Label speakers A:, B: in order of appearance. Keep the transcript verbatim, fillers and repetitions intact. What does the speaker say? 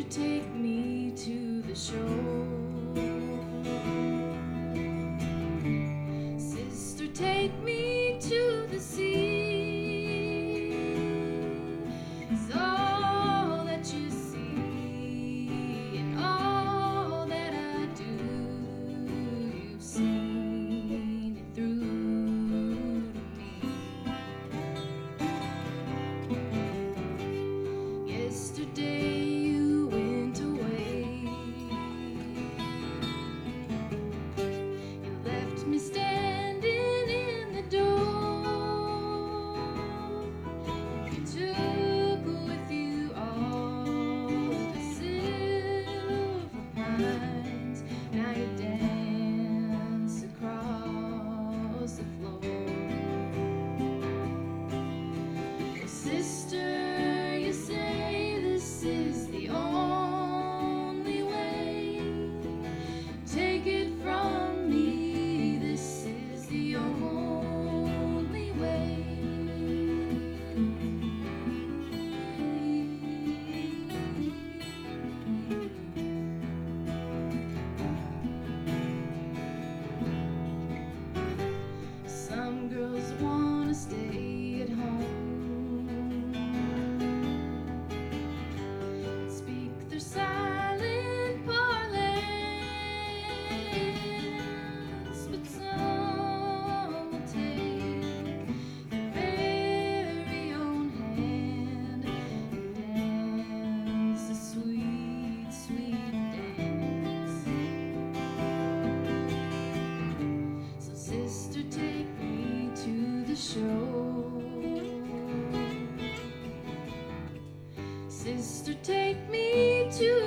A: take me to the shore. Sister, take me to the sea. It's all that you see and all that I do. You've seen it through to me. Yesterday you went away. You left me standing in the door. You took with you all the silver pines. Now you dance across the floor. Sister, you say this is the only way. Take it from me, this is the only way. Some girls wanna stay at home, speak their silent parlance, but some will take their very own hand and dance a sweet, sweet dance. So sister, take me to the shore. Sister, take me to